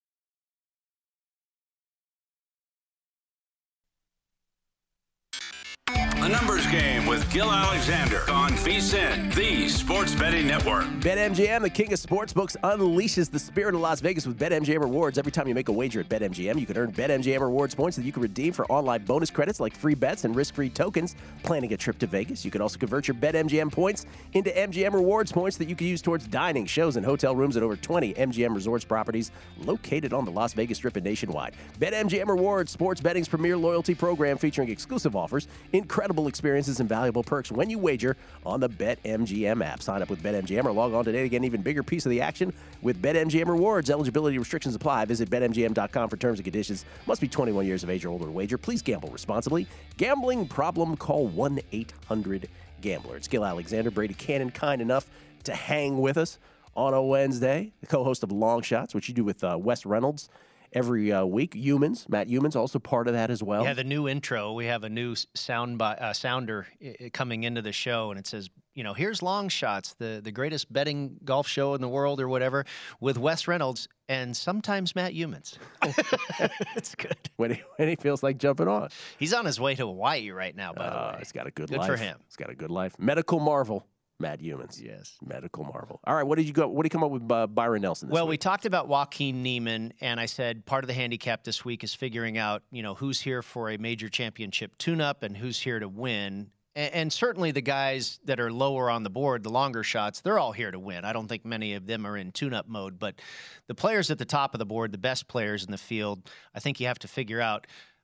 A numbers game with Gil Alexander on VSiN, the Sports Betting Network. BetMGM, the king of sportsbooks, unleashes the spirit of Las Vegas with BetMGM rewards. Every time you make a wager at BetMGM, you can earn BetMGM rewards points that you can redeem for online bonus credits like free bets and risk-free tokens. Planning a trip to Vegas, you can also convert your BetMGM points into M G M rewards points that you can use towards dining, shows, and hotel rooms at over twenty M G M Resorts properties located on the Las Vegas Strip and nationwide. BetMGM Rewards, sports betting's premier loyalty program featuring exclusive offers, incredible experiences, and valuable perks when you wager on the BetMGM app. Sign up with BetMGM or log on today to get an even bigger piece of the action with BetMGM Rewards. Eligibility restrictions apply. Visit Bet M G M dot com for terms and conditions. Must be twenty-one years of age or older to wager. Please gamble responsibly. Gambling problem? Call one eight hundred gambler. It's Gil Alexander, Brady Cannon, kind enough to hang with us on a Wednesday. The co-host of Long Shots, which you do with uh, Wes Reynolds every uh, week. Humans, Matt Humans, also part of that as well. Yeah, the new intro. We have a new sound by, uh, sounder uh, coming into the show, and it says, you know, here's Long Shots, the, the greatest betting golf show in the world or whatever, with Wes Reynolds and sometimes Matt Humans. It's good. When he, when he feels like jumping on. He's on his way to Hawaii right now, by the Uh, way. he's got a good, Good life. for him. He's got a good life. Medical marvel, Matt Humans. Yes. Medical marvel. All right, what did you go? What did you come up with uh, Byron Nelson this Well, we week? talked about Joaquin Neiman, and I said part of the handicap this week is figuring out, you know, who's here for a major championship tune-up and who's here to win. And, and certainly the guys that are lower on the board, the longer shots, they're all here to win. I don't think many of them are in tune-up mode, but the players at the top of the board, the best players in the field, I think you have to figure out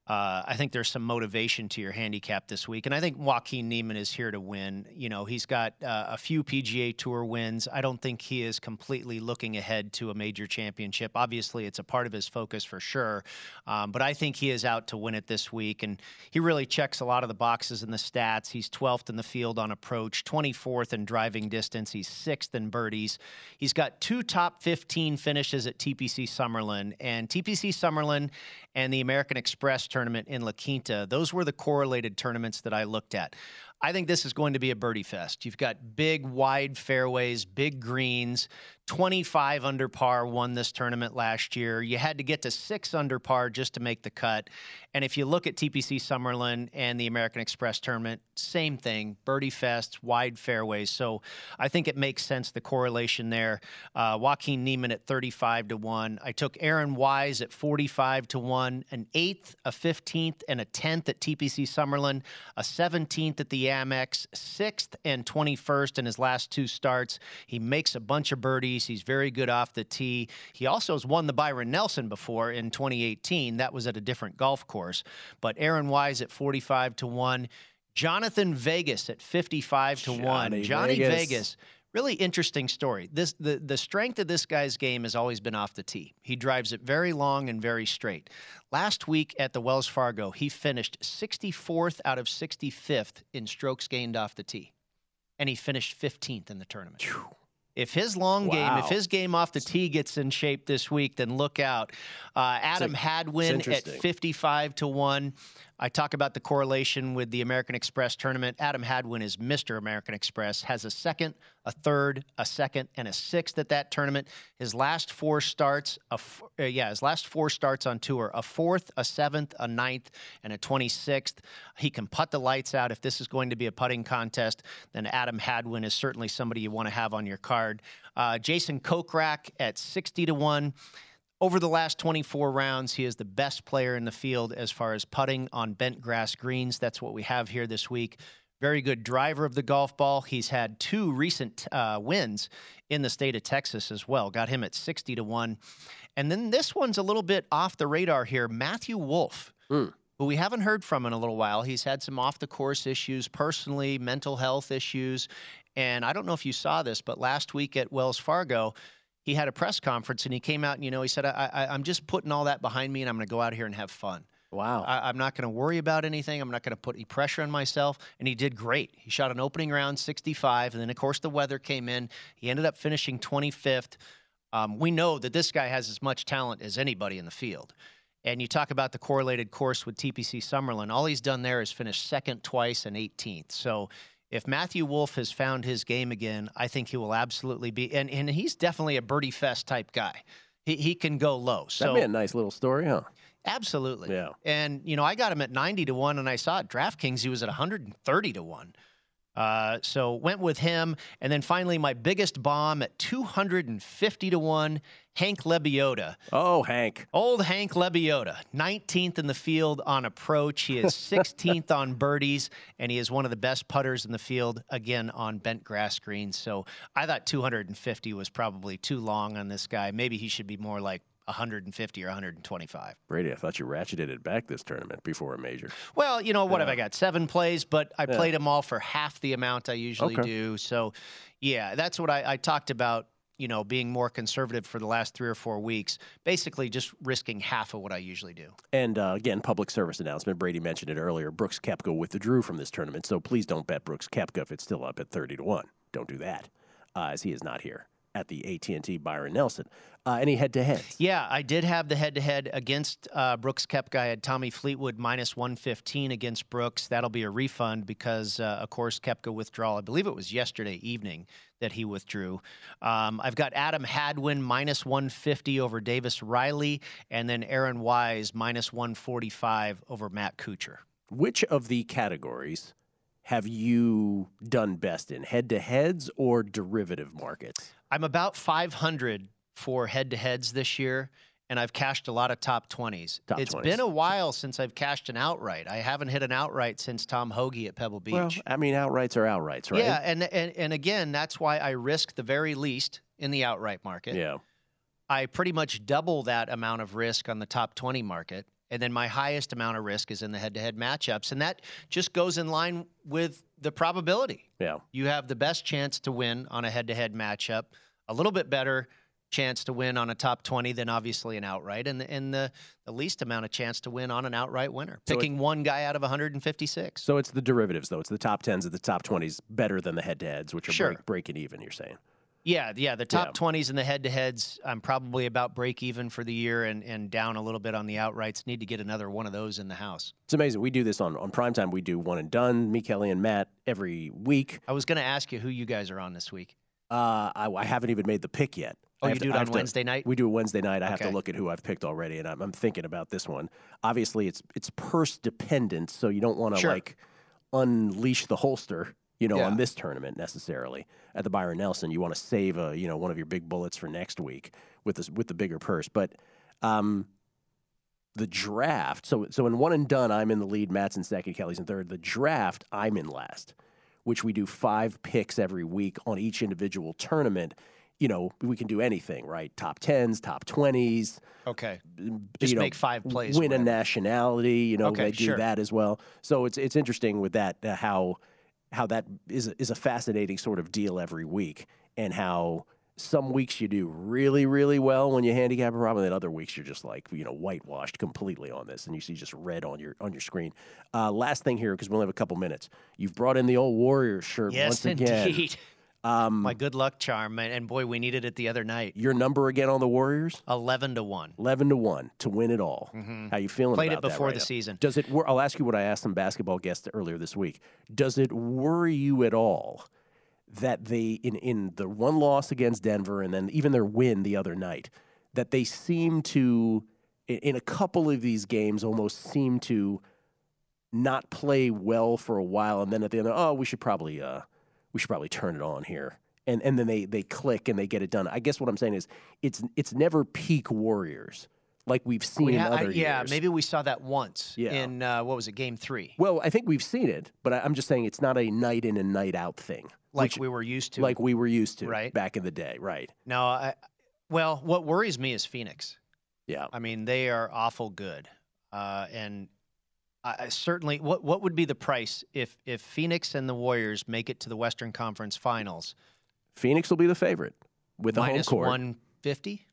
Uh, I think there's some motivation to your handicap this week. And I think Joaquin Niemann is here to win. You know, he's got uh, a few P G A Tour wins. I don't think he is completely looking ahead to a major championship. Obviously, it's a part of his focus for sure. Um, but I think he is out to win it this week. And he really checks a lot of the boxes in the stats. He's twelfth in the field on approach, twenty-fourth in driving distance. He's sixth in birdies. He's got two top fifteen finishes at T P C Summerlin. And T P C Summerlin and the American Express tournament in La Quinta, those were the correlated tournaments that I looked at. I think this is going to be a birdie fest. You've got big, wide fairways, big greens. twenty-five under par won this tournament last year. You had to get to six under par just to make the cut. And if you look at T P C Summerlin and the American Express tournament, same thing, birdie fest, wide fairways. So I think it makes sense, the correlation there. Uh, Joaquin Niemann at thirty-five to one. I took Aaron Wise at forty-five to one, an eighth, a fifteenth, and a tenth at T P C Summerlin, a seventeenth at the Amex, sixth and twenty-first in his last two starts. He makes a bunch of birdies. He's very good off the tee. He also has won the Byron Nelson before in twenty eighteen. That was at a different golf course. But Aaron Wise at forty-five to one. Jonathan Vegas at fifty-five to one. Johnny Johnny Vegas. Vegas. Really interesting story. This the, the strength of this guy's game has always been off the tee. He drives it very long and very straight. Last week at the Wells Fargo, he finished sixty-fourth out of sixty-fifth in strokes gained off the tee. And he finished fifteenth in the tournament. If his long Wow. game, if his game off the tee gets in shape this week, then look out. Uh, Adam It's a- Hadwin it's at interesting. fifty-five to one. I talk about the correlation with the American Express tournament. Adam Hadwin is Mister American Express, has a second, a third, a second, and a sixth at that tournament. His last four starts, a f- uh, yeah, his last four starts on tour, a fourth, a seventh, a ninth, and a twenty-sixth. He can putt the lights out. If this is going to be a putting contest, then Adam Hadwin is certainly somebody you want to have on your card. Uh, Jason Kokrak at sixty to one. Over the last twenty-four rounds, he is the best player in the field as far as putting on bent grass greens. That's what we have here this week. Very good driver of the golf ball. He's had two recent uh, wins in the state of Texas as well. Got him at sixty to one. And then this one's a little bit off the radar here. Matthew Wolff, Mm. who we haven't heard from in a little while. He's had some off-the-course issues, personally, mental health issues. And I don't know if you saw this, but last week at Wells Fargo, he had a press conference and he came out and, you know, he said, I, I, I'm just putting all that behind me and I'm going to go out here and have fun. Wow. I, I'm not going to worry about anything. I'm not going to put any pressure on myself. And he did great. He shot an opening round sixty-five. And then, of course, the weather came in. He ended up finishing twenty-fifth. Um, we know that this guy has as much talent as anybody in the field. And you talk about the correlated course with T P C Summerlin. All he's done there is finish second twice and eighteenth. So if Matthew Wolff has found his game again, I think he will absolutely be. And, and he's definitely a birdie fest type guy. He, he can go low. So That'd be a nice little story, huh? absolutely. Yeah. And, you know, I got him at ninety to one, and I saw at DraftKings he was at one hundred thirty to one. Uh, so went with him. And then finally, my biggest bomb at two hundred fifty to one, Hank Lebioda. Oh, Hank. Old Hank Lebioda, nineteenth in the field on approach. He is sixteenth on birdies, and he is one of the best putters in the field, again, on bent grass greens. So I thought two hundred fifty was probably too long on this guy. Maybe he should be more like one hundred fifty or one hundred twenty-five. Brady, I thought you ratcheted it back this tournament before a major. Well, you know, what Yeah. have I got? Seven plays, but I Yeah. played them all for half the amount I usually Okay. do. So, yeah, that's what I, I talked about, you know, being more conservative for the last three or four weeks, basically just risking half of what I usually do. And uh, again, public service announcement. Brady mentioned it earlier. Brooks Koepka withdrew from this tournament, so please don't bet Brooks Koepka if it's still up at thirty to one. Don't do that, uh, as he is not here at the A T and T Byron Nelson. Uh, any head-to-heads? Yeah, I did have the head-to-head against uh, Brooks Koepka. I had Tommy Fleetwood minus one fifteen against Brooks. That'll be a refund because, uh, of course, Koepka withdrawal. I believe it was yesterday evening that he withdrew. Um, I've got Adam Hadwin minus one fifty over Davis Riley, and then Aaron Wise minus one forty-five over Matt Kuchar. Which of the categories have you done best in, head-to-heads or derivative markets? I'm about five hundred for head-to-heads this year, and I've cashed a lot of top twenties. Top It's twenties. been a while since I've cashed an outright. I haven't hit an outright since Tom Hoagie at Pebble Beach. Well, I mean, outrights are outrights, right? Yeah, and, and and again, that's why I risk the very least in the outright market. Yeah. I pretty much double that amount of risk on the top twenty market. And then my highest amount of risk is in the head-to-head matchups. And that just goes in line with the probability. Yeah. You have the best chance to win on a head-to-head matchup, a little bit better chance to win on a top twenty than obviously an outright, and, and the, the least amount of chance to win on an outright winner, So picking it- one guy out of one hundred fifty-six. So it's the derivatives, though. It's the top tens and the top twenties better than the head-to-heads, which are Sure. break, breaking even, you're saying. Yeah, yeah. The top Yeah. twenties and the head-to-heads, I'm probably about break even for the year and, and down a little bit on the outrights. Need to get another one of those in the house. It's amazing. We do this on, on primetime. We do one and done, me, Kelly, and Matt every week. I was going to ask you who you guys are on this week. Uh, I, I haven't even made the pick yet. Oh, I you have do to- it I on have to- Wednesday night? We do it Wednesday night. I have to Okay. look at who I've picked already, and I'm, I'm thinking about this one. Obviously, it's it's purse dependent, so you don't want to Sure. like unleash the holster, you know, Yeah. on this tournament necessarily. At the Byron Nelson, you want to save a you know one of your big bullets for next week with this with the bigger purse. But um, the draft. So so in one and done, I'm in the lead. Matt's in second. Kelly's in third. The draft, I'm in last, which we do five picks every week on each individual tournament. You know, we can do anything, right? Top tens, top twenties. Okay. you Just know, make five plays. Win a whatever. nationality. You know, Okay, they do sure. that as well. So it's it's interesting with that uh, how how that is a, is a fascinating sort of deal every week, and how some weeks you do really really well when you handicap a problem, and then other weeks you're just like you know whitewashed completely on this, and you see just red on your on your screen. Uh, last thing here, because we only have a couple minutes. You've brought in the old Warriors shirt Yes, once again. indeed. Um, My good luck charm, and, and boy, we needed it the other night. Your number again on the Warriors? Eleven to one. Eleven to one to win it all. Mhm. How you feeling? Played it about that before right the now? season. Does it? wor- I'll ask you what I asked some basketball guests earlier this week. Does it worry you at all that they in in the one loss against Denver and then even their win the other night that they seem to in, in a couple of these games almost seem to not play well for a while, and then at the end, oh, we should probably uh we should probably turn it on here. And and then they, they click and they get it done. I guess what I'm saying is it's it's never peak Warriors like we've seen We in ha- I- other yeah, years. maybe we saw that once Yeah. in, uh, what was it, game three? Well, I think we've seen it, but I, I'm just saying it's not a night in and night out thing. Like which- we were used to. Like we were used to Right. back in the day, right? No, I, well, what worries me is Phoenix. Yeah. I mean, they are awful good. Uh, and I, I certainly, what what would be the price if, if Phoenix and the Warriors make it to the Western Conference Finals? Phoenix will be the favorite with the home Minus court. one fifty?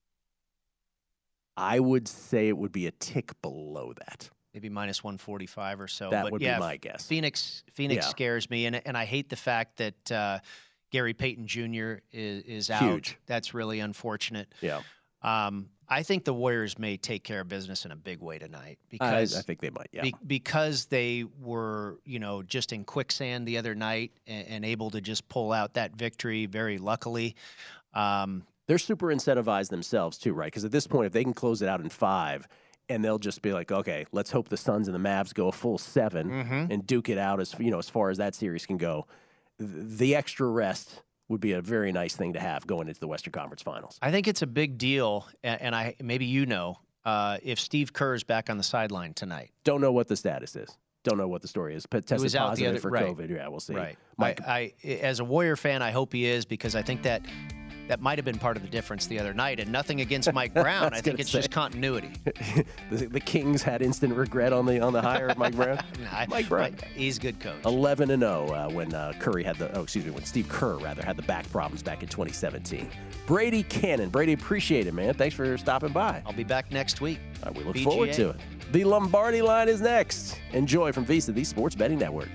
I would say it would be a tick below that. Maybe minus one forty-five or so. That but would be yeah, my guess. Phoenix Phoenix Yeah. scares me, and and I hate the fact that uh, Gary Payton Junior is, is out. Huge. That's really unfortunate. Yeah. Um, I think the Warriors may take care of business in a big way tonight I, because I think they might, yeah. be- because they were, you know, just in quicksand the other night and, and able to just pull out that victory very luckily. Um, They're super incentivized themselves too, right? Because at this point, if they can close it out in five, and they'll just be like, okay, let's hope the Suns and the Mavs go a full seven Mhm. and duke it out as you know as far as that series can go. Th- The extra rest would be a very nice thing to have going into the Western Conference Finals. I think it's a big deal, and, and I maybe you know uh, if Steve Kerr's back on the sideline tonight. Don't know what the status is. Don't know what the story is. But He tested was out the positive other for right. COVID. Yeah, we'll see. Right. Mike, I, I, as a Warrior fan, I hope he is because I think that that might have been part of the difference the other night. And nothing against Mike Brown. I I was think gonna it's say. just continuity. the, the Kings had instant regret on the on the hire of Mike Brown. Nah, Mike Brown. Mike- he's a good coach. Eleven and zero uh, when uh, Curry had the oh excuse me when Steve Kerr rather had the back problems back in twenty seventeen. Brady Cannon, Brady, appreciate it, man. Thanks for stopping by. I'll be back next week. Uh, we look B G A. forward to it. The Lombardi Line is next. Enjoy from Visa, the Sports Betting Network.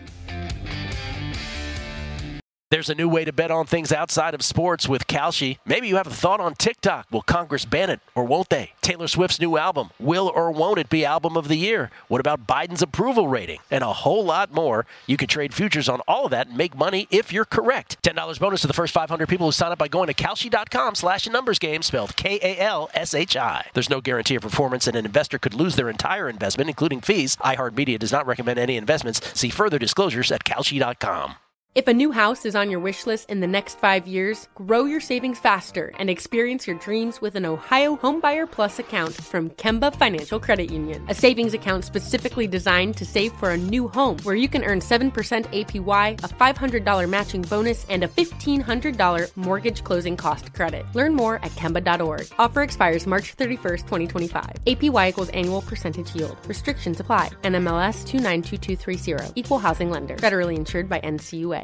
There's a new way to bet on things outside of sports with Kalshi. Maybe you have a thought on TikTok. Will Congress ban it or won't they? Taylor Swift's new album. Will or won't it be Album of the Year? What about Biden's approval rating? And a whole lot more. You can trade futures on all of that and make money if you're correct. ten dollars bonus to the first five hundred people who sign up by going to Kalshi.com slash numbers game, spelled K A L S H I. There's no guarantee of performance, and an investor could lose their entire investment, including fees. iHeartMedia does not recommend any investments. See further disclosures at Kalshi dot com. If a new house is on your wish list in the next five years, grow your savings faster and experience your dreams with an Ohio Homebuyer Plus account from Kemba Financial Credit Union. A savings account specifically designed to save for a new home, where you can earn seven percent A P Y, a five hundred dollars matching bonus, and a fifteen hundred dollars mortgage closing cost credit. Learn more at Kemba dot org. Offer expires March thirty-first, twenty twenty-five. A P Y equals annual percentage yield. Restrictions apply. N M L S two nine two two three zero. Equal housing lender. Federally insured by N C U A.